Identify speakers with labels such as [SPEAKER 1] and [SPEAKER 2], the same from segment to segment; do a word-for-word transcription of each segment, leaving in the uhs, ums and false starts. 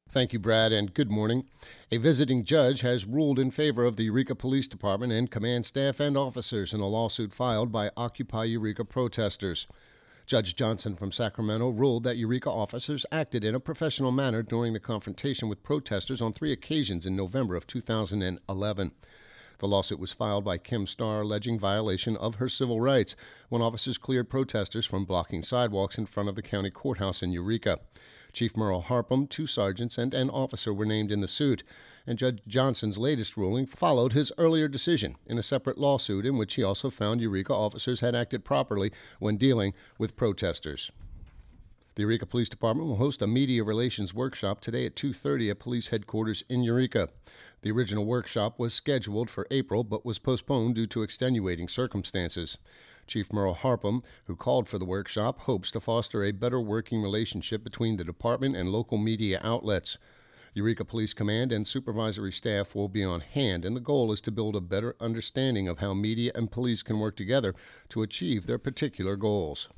[SPEAKER 1] Thank you, Brad, and good morning. A visiting judge has ruled in favor of the Eureka Police Department and command staff and officers in a lawsuit filed by Occupy Eureka protesters. Judge Johnson from Sacramento ruled that Eureka officers acted in a professional manner during the confrontation with protesters on three occasions in November of two thousand eleven. The lawsuit was filed by Kim Starr alleging violation of her civil rights when officers cleared protesters from blocking sidewalks in front of the county courthouse in Eureka. Chief Merle Harpham, two sergeants, and an officer were named in the suit, and Judge Johnson's latest ruling followed his earlier decision in a separate lawsuit in which he also found Eureka officers had acted properly when dealing with protesters. The Eureka Police Department will host a media relations workshop today at two thirty at police headquarters in Eureka. The original workshop was scheduled for April but was postponed due to extenuating circumstances. Chief Merle Harpham, who called for the workshop, hopes to foster a better working relationship between the department and local media outlets. Eureka Police Command and supervisory staff will be on hand, and the goal is to build a better understanding of how media and police can work together to achieve their particular goals.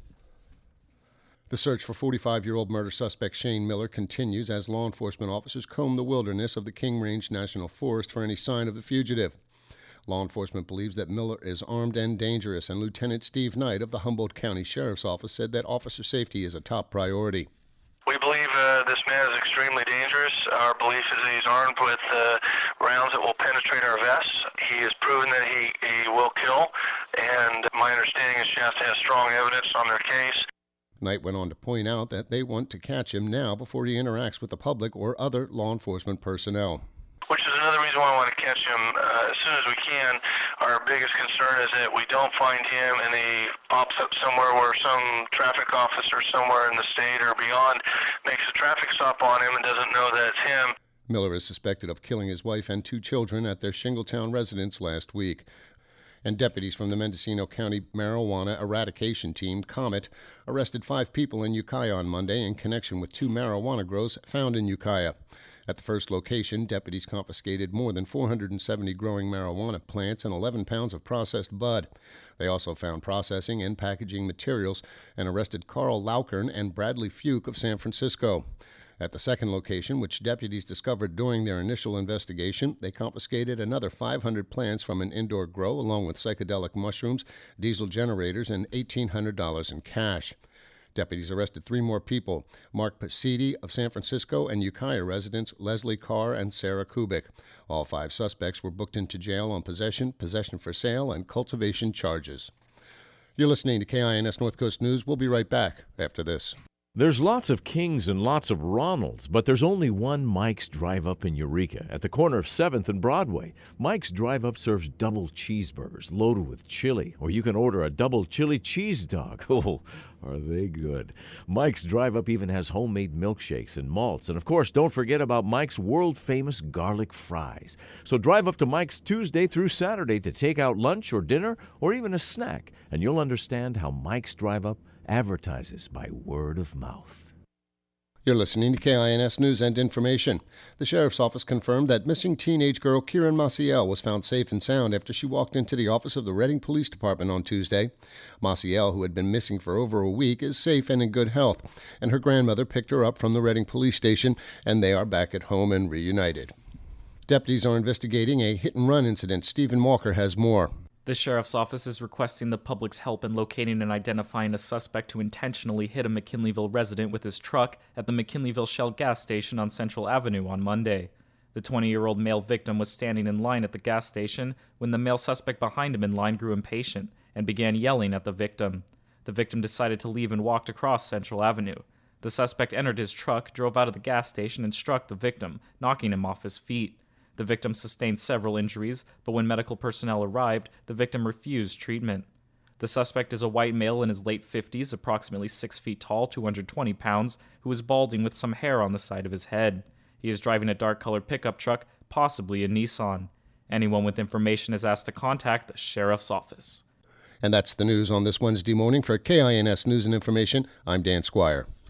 [SPEAKER 1] The search for forty-five-year-old murder suspect Shane Miller continues as law enforcement officers comb the wilderness of the King Range National Forest for any sign of the fugitive. Law enforcement believes that Miller is armed and dangerous, and Lieutenant Steve Knight of the Humboldt County Sheriff's Office said that officer safety is a top priority.
[SPEAKER 2] We believe uh, this man is extremely dangerous. Our belief is that he's armed with uh, rounds that will penetrate our vests. He has proven that he, he will kill, and my understanding is Shasta has strong evidence on their case.
[SPEAKER 1] Knight went on to point out that they want to catch him now before he interacts with the public or other law enforcement personnel.
[SPEAKER 2] Which is another reason why I want to catch him uh, as soon as we can. Our biggest concern is that we don't find him and he pops up somewhere where some traffic officer somewhere in the state or beyond makes a traffic stop on him and doesn't know that it's him.
[SPEAKER 1] Miller is suspected of killing his wife and two children at their Shingletown residence last week. And deputies from the Mendocino County Marijuana Eradication Team, COMET, arrested five people in Ukiah on Monday in connection with two marijuana grows found in Ukiah. At the first location, deputies confiscated more than four hundred seventy growing marijuana plants and eleven pounds of processed bud. They also found processing and packaging materials and arrested Carl Laukern and Bradley Fuke of San Francisco. At the second location, which deputies discovered during their initial investigation, they confiscated another five hundred plants from an indoor grow, along with psychedelic mushrooms, diesel generators, and eighteen hundred dollars in cash. Deputies arrested three more people, Mark Pasidi of San Francisco and Ukiah residents Leslie Carr and Sarah Kubik. All five suspects were booked into jail on possession, possession for sale, and cultivation charges. You're listening to K I N S North Coast News. We'll be right back after this.
[SPEAKER 3] There's lots of Kings and lots of Ronalds, but there's only one Mike's Drive Up in Eureka at the corner of seventh and Broadway. Mike's Drive Up serves double cheeseburgers loaded with chili, or you can order a double chili cheese dog. Oh, are they good. Mike's Drive Up even has homemade milkshakes and malts. And, of course, don't forget about Mike's world-famous garlic fries. So drive up to Mike's Tuesday through Saturday to take out lunch or dinner or even a snack, and you'll understand how Mike's Drive Up advertises by word of mouth.
[SPEAKER 1] You're listening to K I N S News and Information. The Sheriff's Office confirmed that missing teenage girl Kieran Maciel was found safe and sound after she walked into the office of the Reading Police Department on Tuesday. Maciel, who had been missing for over a week, is safe and in good health, and her grandmother picked her up from the Reading Police Station, and they are back at home and reunited. Deputies are investigating a hit-and-run incident. Stephen Walker has more.
[SPEAKER 4] The Sheriff's Office is requesting the public's help in locating and identifying a suspect who intentionally hit a McKinleyville resident with his truck at the McKinleyville Shell gas station on Central Avenue on Monday. The twenty-year-old male victim was standing in line at the gas station when the male suspect behind him in line grew impatient and began yelling at the victim. The victim decided to leave and walked across Central Avenue. The suspect entered his truck, drove out of the gas station, and struck the victim, knocking him off his feet. The victim sustained several injuries, but when medical personnel arrived, the victim refused treatment. The suspect is a white male in his late fifties, approximately six feet tall, two hundred twenty pounds, who is balding with some hair on the side of his head. He is driving a dark-colored pickup truck, possibly a Nissan. Anyone with information is asked to contact the Sheriff's Office.
[SPEAKER 1] And that's the news on this Wednesday morning. For K I N S News and Information, I'm Dan Squire.